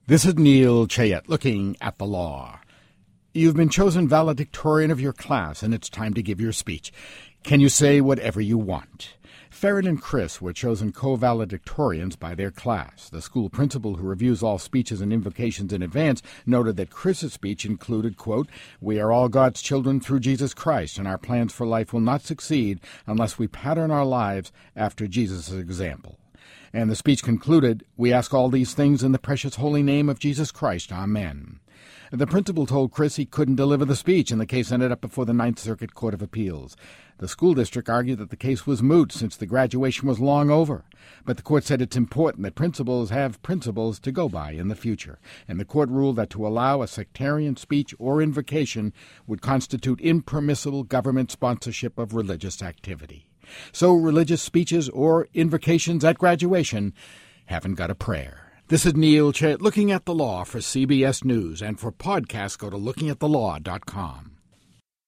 This is Neil Chayet looking at the law. You've been chosen valedictorian of your class, and it's time to give your speech. Can you say whatever you want? Farron and Chris were chosen co-valedictorians by their class. The school principal, who reviews all speeches and invocations in advance, noted that Chris's speech included, quote, "We are all God's children through Jesus Christ, and our plans for life will not succeed unless we pattern our lives after Jesus' example." And the speech concluded, "We ask all these things in the precious holy name of Jesus Christ. Amen." The principal told Chris he couldn't deliver the speech, and the case ended up before the Ninth Circuit Court of Appeals. The school district argued that the case was moot since the graduation was long over. But the court said it's important that principals have principles to go by in the future. And the court ruled that to allow a sectarian speech or invocation would constitute impermissible government sponsorship of religious activity. So religious speeches or invocations at graduation haven't got a prayer. This is Neil Chayet looking at the law for CBS News, and for podcasts go to lookingatthelaw.com.